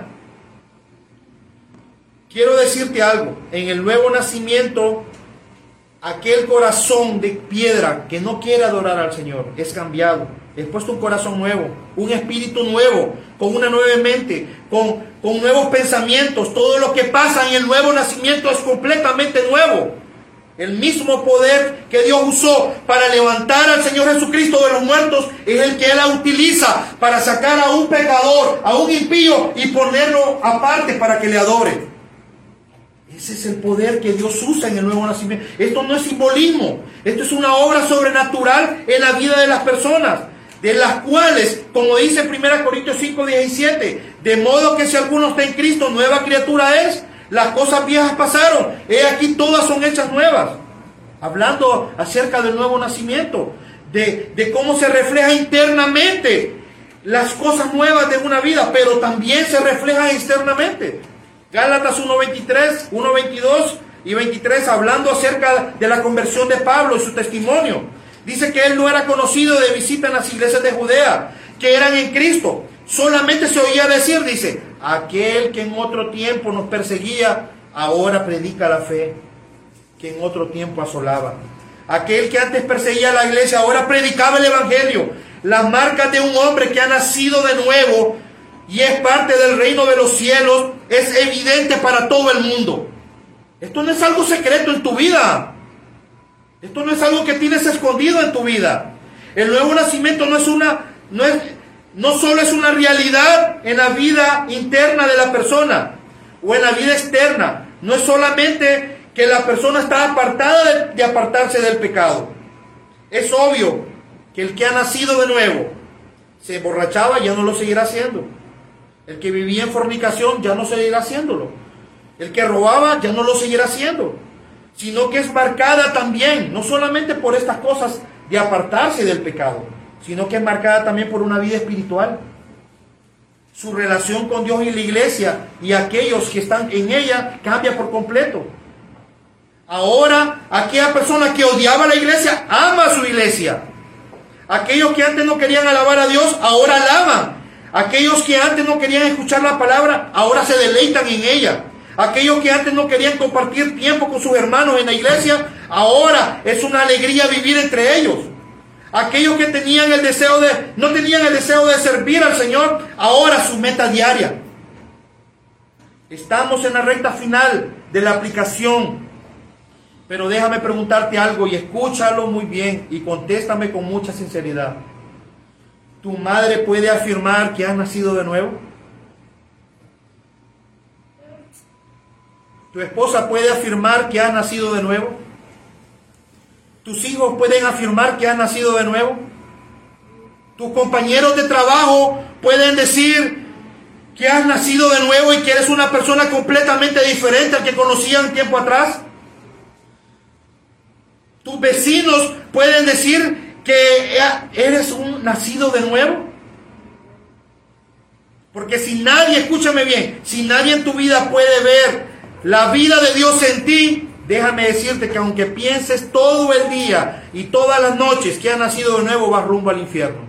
Quiero decirte algo, en el nuevo nacimiento, aquel corazón de piedra que no quiere adorar al Señor es cambiado. Es puesto un corazón nuevo, un espíritu nuevo, con una nueva mente, con nuevos pensamientos. Todo lo que pasa en el nuevo nacimiento es completamente nuevo. El mismo poder que Dios usó para levantar al Señor Jesucristo de los muertos es el que Él utiliza para sacar a un pecador, a un impío, y ponerlo aparte para que le adore. Ese es el poder que Dios usa en el nuevo nacimiento. Esto no es simbolismo, esto es una obra sobrenatural en la vida de las personas, de las cuales, como dice 1 Corintios 5:17, de modo que si alguno está en Cristo, nueva criatura es. Las cosas viejas pasaron, he aquí todas son hechas nuevas. Hablando acerca del nuevo nacimiento, de cómo se refleja internamente las cosas nuevas de una vida, pero también se refleja externamente. Gálatas 1:23, 1:22 y 23, hablando acerca de la conversión de Pablo y su testimonio. Dice que él no era conocido de visita en las iglesias de Judea, que eran en Cristo. Solamente se oía decir, dice, aquel que en otro tiempo nos perseguía, ahora predica la fe, que en otro tiempo asolaba. Aquel que antes perseguía a la iglesia, ahora predicaba el evangelio. Las marcas de un hombre que ha nacido de nuevo y es parte del reino de los cielos es evidente para todo el mundo. Esto no es algo secreto en tu vida. Esto no es algo que tienes escondido en tu vida. El nuevo nacimiento no solo es una realidad en la vida interna de la persona o en la vida externa. No es solamente que la persona está apartada de apartarse del pecado. Es obvio que el que ha nacido de nuevo se emborrachaba, ya no lo seguirá haciendo. El que vivía en fornicación ya no seguirá haciéndolo. El que robaba ya no lo seguirá haciendo. Sino que es marcada también, no solamente por estas cosas de apartarse del pecado, sino que es marcada también por una vida espiritual. Su relación con Dios y la iglesia y aquellos que están en ella cambia por completo. Ahora, aquella persona que odiaba la iglesia ama a su iglesia. Aquellos que antes no querían alabar a Dios, ahora alaban. Aquellos que antes no querían escuchar la palabra, ahora se deleitan en ella. Aquellos que antes no querían compartir tiempo con sus hermanos en la iglesia, ahora es una alegría vivir entre ellos. Aquellos que no tenían el deseo de servir al Señor, ahora su meta diaria. Estamos en la recta final de la aplicación. Pero déjame preguntarte algo y escúchalo muy bien y contéstame con mucha sinceridad. ¿Tu madre puede afirmar que has nacido de nuevo? ¿Tu esposa puede afirmar que has nacido de nuevo? ¿Tus hijos pueden afirmar que has nacido de nuevo? ¿Tus compañeros de trabajo pueden decir que has nacido de nuevo y que eres una persona completamente diferente al que conocían tiempo atrás? ¿Tus vecinos pueden decir que eres un nacido de nuevo? Porque si nadie, escúchame bien, si nadie en tu vida puede ver la vida de Dios en ti, déjame decirte que aunque pienses todo el día y todas las noches que has nacido de nuevo, vas rumbo al infierno.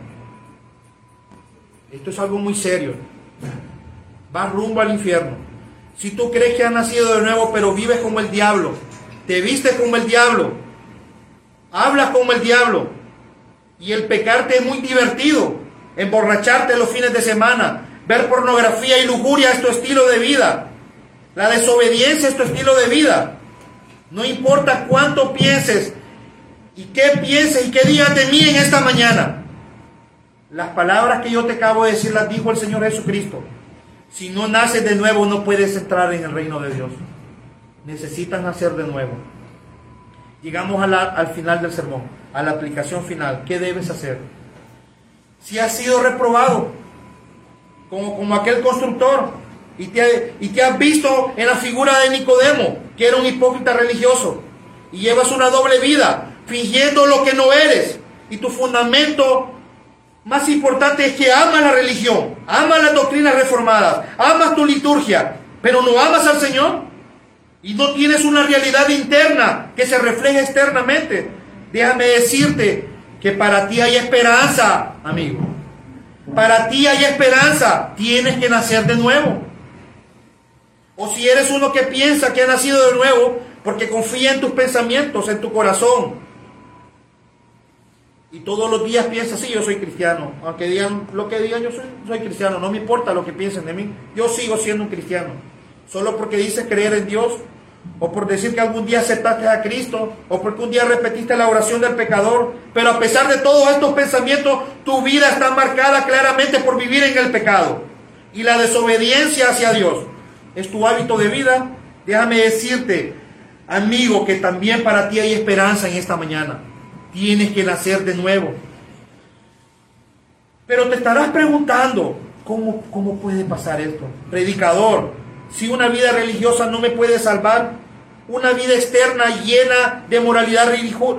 Esto es algo muy serio. Vas rumbo al infierno. Si tú crees que has nacido de nuevo, pero vives como el diablo, te vistes como el diablo, hablas como el diablo, y el pecarte es muy divertido, emborracharte los fines de semana, ver pornografía y lujuria es tu estilo de vida. La desobediencia es tu estilo de vida. No importa cuánto pienses y qué pienses y qué digas de mí en esta mañana. Las palabras que yo te acabo de decir las dijo el Señor Jesucristo. Si no naces de nuevo, no puedes entrar en el reino de Dios. Necesitas nacer de nuevo. Llegamos al final del sermón, a la aplicación final. ¿Qué debes hacer? Si has sido reprobado, como aquel constructor, y te has visto en la figura de Nicodemo, que era un hipócrita religioso, y llevas una doble vida, fingiendo lo que no eres, y tu fundamento más importante es que amas la religión, amas las doctrinas reformadas, amas tu liturgia, pero no amas al Señor, y no tienes una realidad interna que se refleje externamente. Déjame decirte que para ti hay esperanza, amigo. Para ti hay esperanza. Tienes que nacer de nuevo. O si eres uno que piensa que ha nacido de nuevo, porque confía en tus pensamientos, en tu corazón, y todos los días piensas, sí, yo soy cristiano, aunque digan lo que digan, yo soy cristiano, no me importa lo que piensen de mí, yo sigo siendo un cristiano. Solo porque dices creer en Dios, o por decir que algún día aceptaste a Cristo, o porque un día repetiste la oración del pecador. Pero a pesar de todos estos pensamientos, tu vida está marcada claramente por vivir en el pecado, y la desobediencia hacia Dios es tu hábito de vida. Déjame decirte, amigo, que también para ti hay esperanza en esta mañana. Tienes que nacer de nuevo. Pero te estarás preguntando, ¿cómo puede pasar esto? Predicador, si una vida religiosa no me puede salvar, una vida externa llena de moralidad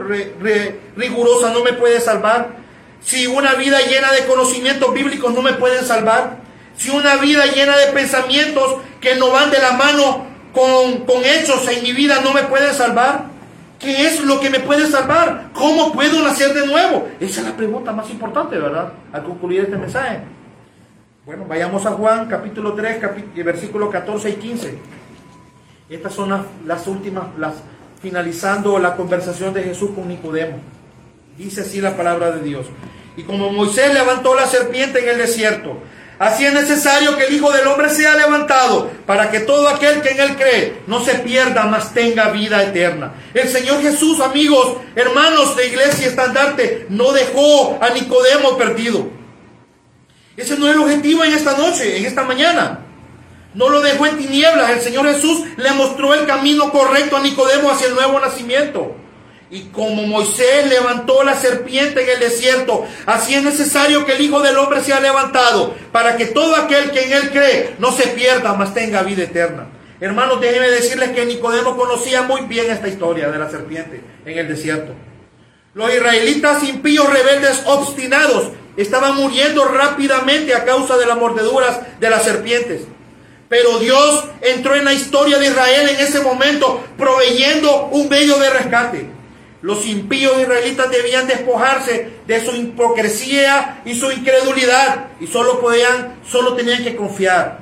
rigurosa no me puede salvar, si una vida llena de conocimientos bíblicos no me pueden salvar, si una vida llena de pensamientos que no van de la mano con hechos en mi vida no me pueden salvar, ¿qué es lo que me puede salvar? ¿Cómo puedo nacer de nuevo? Esa es la pregunta más importante, ¿verdad? Al concluir este mensaje. Bueno, vayamos a Juan capítulo 3, versículos 14 y 15. Estas son las últimas, finalizando la conversación de Jesús con Nicodemo. Dice así la palabra de Dios. Y como Moisés levantó la serpiente en el desierto, así es necesario que el Hijo del Hombre sea levantado, para que todo aquel que en él cree no se pierda, mas tenga vida eterna. El Señor Jesús, amigos, hermanos de Iglesia Estandarte, no dejó a Nicodemo perdido. Ese no es el objetivo en esta noche, en esta mañana. No lo dejó en tinieblas. El Señor Jesús le mostró el camino correcto a Nicodemo hacia el nuevo nacimiento. Y como Moisés levantó la serpiente en el desierto, así es necesario que el Hijo del Hombre sea levantado, para que todo aquel que en él cree no se pierda, mas tenga vida eterna. Hermanos, déjenme decirles que Nicodemo conocía muy bien esta historia de la serpiente en el desierto. Los israelitas impíos, rebeldes, obstinados, estaban muriendo rápidamente a causa de las mordeduras de las serpientes. Pero Dios entró en la historia de Israel en ese momento, proveyendo un medio de rescate. Los impíos israelitas debían despojarse de su hipocresía y su incredulidad, y solo tenían que confiar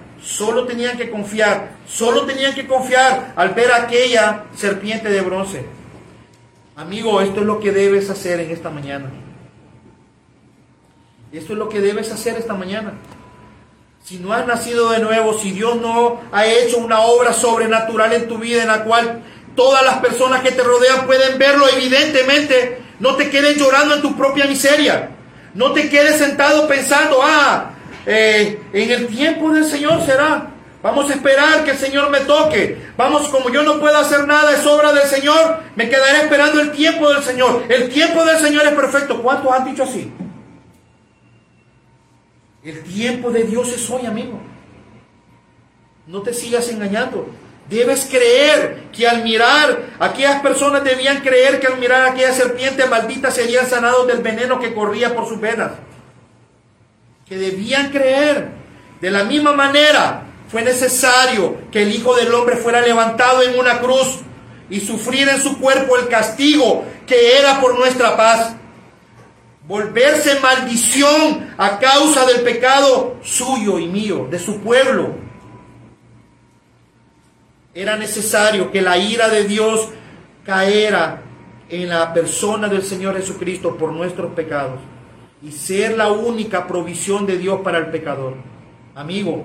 al ver aquella serpiente de bronce. Amigo, esto es lo que debes hacer en esta mañana. Esto es lo que debes hacer esta mañana. Si no has nacido de nuevo, si Dios no ha hecho una obra sobrenatural en tu vida en la cual todas las personas que te rodean pueden verlo evidentemente, no te quedes llorando en tu propia miseria. No te quedes sentado pensando, en el tiempo del Señor será. Vamos a esperar que el Señor me toque. Vamos, como yo no puedo hacer nada, es obra del Señor, me quedaré esperando el tiempo del Señor. El tiempo del Señor es perfecto. ¿Cuántos han dicho así? El tiempo de Dios es hoy, amigo. No te sigas engañando. Debes creer que al mirar, aquellas personas debían creer que al mirar a aquella serpiente maldita serían sanados del veneno que corría por sus venas. Que debían creer. De la misma manera, fue necesario que el Hijo del Hombre fuera levantado en una cruz y sufrir en su cuerpo el castigo que era por nuestra paz. Volverse maldición a causa del pecado suyo y mío, de su pueblo. Era necesario que la ira de Dios caera en la persona del Señor Jesucristo por nuestros pecados y ser la única provisión de Dios para el pecador. Amigo,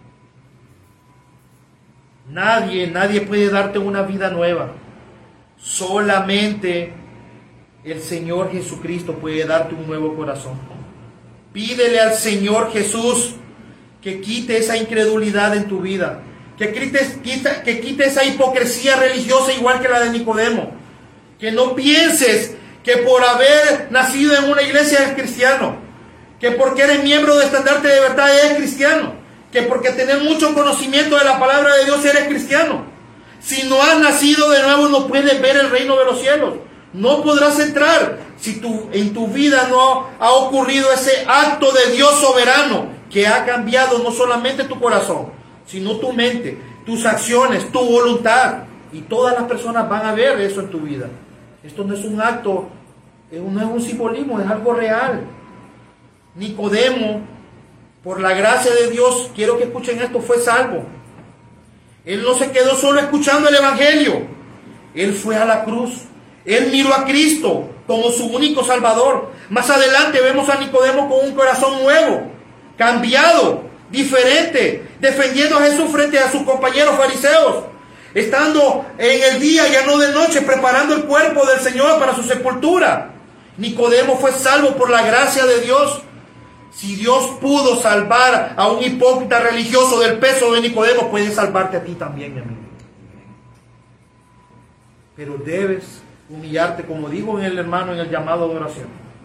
nadie puede darte una vida nueva. Solamente el Señor Jesucristo puede darte un nuevo corazón. Pídele al Señor Jesús que quite esa incredulidad en tu vida, que quite esa hipocresía religiosa igual que la de Nicodemo, que no pienses que por haber nacido en una iglesia eres cristiano, que porque eres miembro de Estandarte de Verdad eres cristiano, que porque tenés mucho conocimiento de la palabra de Dios eres cristiano. Si no has nacido de nuevo no puedes ver el reino de los cielos, no podrás entrar si en tu vida no ha ocurrido ese acto de Dios soberano que ha cambiado no solamente tu corazón, sino tu mente, tus acciones, tu voluntad, y todas las personas van a ver eso en tu vida. Esto no es un acto, no es un simbolismo, es algo real. Nicodemo, por la gracia de Dios, quiero que escuchen esto, fue salvo. Él no se quedó solo escuchando el Evangelio, él fue a la cruz, él miró a Cristo como su único Salvador. Más adelante vemos a Nicodemo con un corazón nuevo, cambiado, diferente, defendiendo a Jesús frente a sus compañeros fariseos, estando en el día, ya no de noche, preparando el cuerpo del Señor para su sepultura. Nicodemo fue salvo por la gracia de Dios. Si Dios pudo salvar a un hipócrita religioso del peso de Nicodemo, puede salvarte a ti también, mi amigo. Pero debes humillarte, como dijo el hermano en el llamado de oración.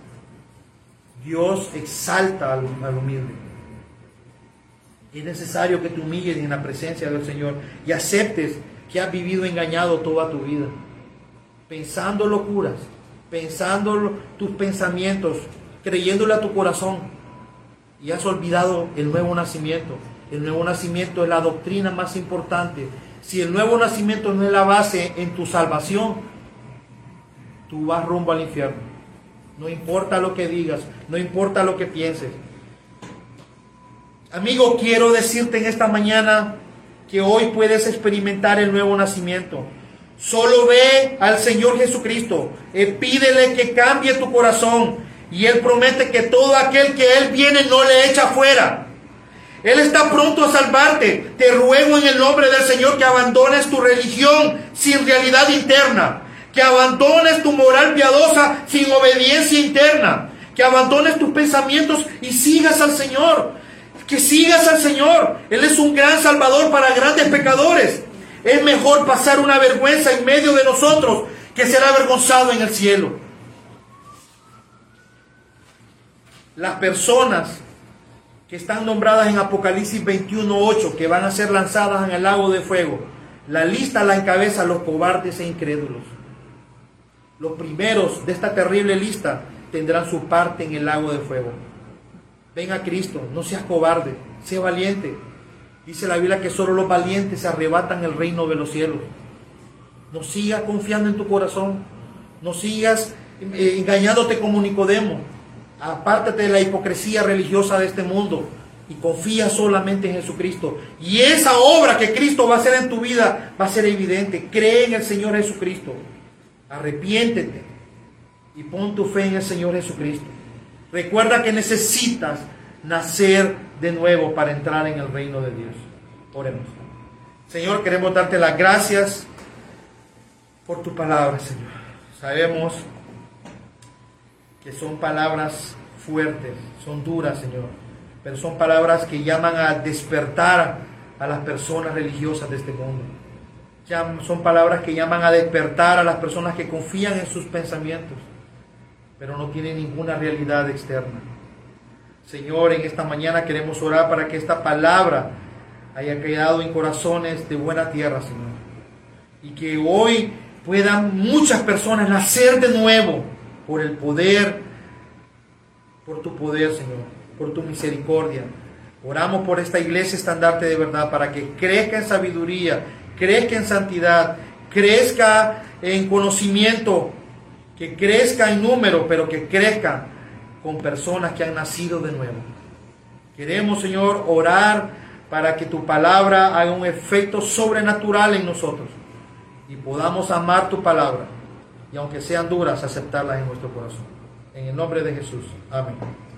Dios exalta al humilde. Es necesario que te humilles en la presencia del Señor y aceptes que has vivido engañado toda tu vida, pensando locuras, pensando tus pensamientos, creyéndole a tu corazón, y has olvidado el nuevo nacimiento. El nuevo nacimiento es la doctrina más importante. Si el nuevo nacimiento no es la base en tu salvación, tú vas rumbo al infierno. No importa lo que digas, no importa lo que pienses. Amigo, quiero decirte en esta mañana que hoy puedes experimentar el nuevo nacimiento. Solo ve al Señor Jesucristo, pídele que cambie tu corazón, y Él promete que todo aquel que Él viene no le echa fuera. Él está pronto a salvarte. Te ruego en el nombre del Señor que abandones tu religión sin realidad interna, que abandones tu moral piadosa sin obediencia interna, que abandones tus pensamientos y sigas al Señor. Que sigas al Señor. Él es un gran Salvador para grandes pecadores. Es mejor pasar una vergüenza en medio de nosotros que ser avergonzado en el cielo. Las personas que están nombradas en Apocalipsis 21:8, que van a ser lanzadas en el lago de fuego, la lista la encabezan los cobardes e incrédulos. Los primeros de esta terrible lista tendrán su parte en el lago de fuego. Ven a Cristo, no seas cobarde, sé valiente. Dice la Biblia que solo los valientes se arrebatan el reino de los cielos. No sigas confiando en tu corazón, no sigas engañándote como Nicodemo. Apártate de la hipocresía religiosa de este mundo y confía solamente en Jesucristo. Y esa obra que Cristo va a hacer en tu vida va a ser evidente. Cree en el Señor Jesucristo. Arrepiéntete y pon tu fe en el Señor Jesucristo. Recuerda que necesitas nacer de nuevo para entrar en el reino de Dios. Oremos. Señor, queremos darte las gracias por tu palabra, Señor. Sabemos que son palabras fuertes, son duras, Señor, pero son palabras que llaman a despertar a las personas religiosas de este mundo. Son palabras que llaman a despertar a las personas que confían en sus pensamientos, pero no tienen ninguna realidad externa. Señor, en esta mañana queremos orar para que esta palabra haya quedado en corazones de buena tierra, Señor, y que hoy puedan muchas personas nacer de nuevo por el poder, por tu poder, Señor, por tu misericordia. Oramos por esta iglesia Estandarte de Verdad para que crezca en sabiduría, crezca en santidad, crezca en conocimiento, que crezca en número, pero que crezca con personas que han nacido de nuevo. Queremos, Señor, orar para que tu palabra haga un efecto sobrenatural en nosotros y podamos amar tu palabra, y aunque sean duras, aceptarlas en nuestro corazón. En el nombre de Jesús. Amén.